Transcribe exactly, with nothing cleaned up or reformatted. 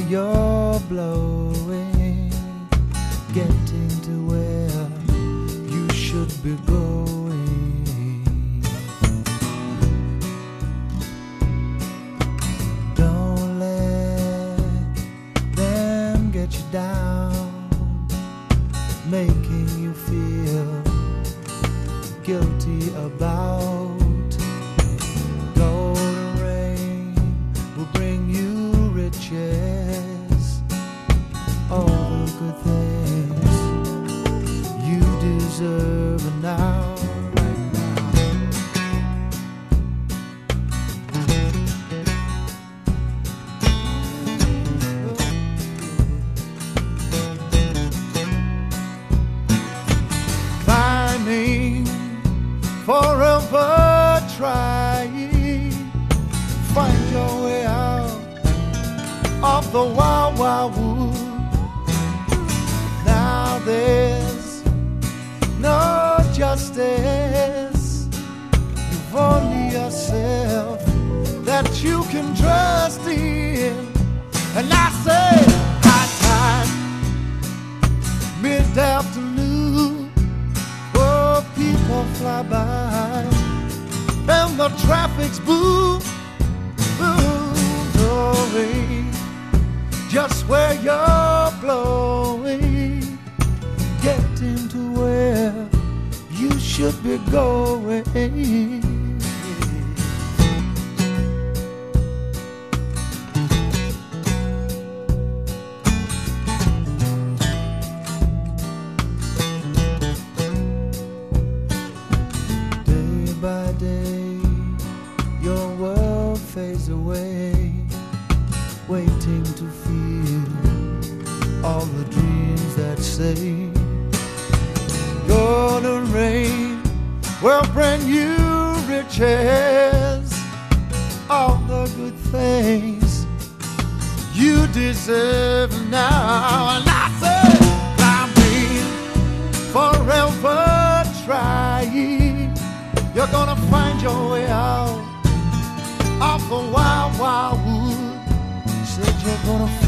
you're blowing, getting to where you should be going. Don't let them get you down, making you feel guilty about. Golden rain will bring you riches, all the good things you deserve now, right now. Climbing, forever trying, find your way out of the wild, wild wood. Now there's no justice, you've only yourself that you can trust in. And I say, high time, mid-afternoon, oh, people fly by, and the traffic's boom, boom, blowing just where you're blowing, getting to where you should be going. Day by day, your world fades away, waiting to feel all the dreams that say golden rain will bring you riches, all the good things you deserve now. And I say, climbing, forever trying, you're gonna find your way out of the wild, wild wood. Said you're gonna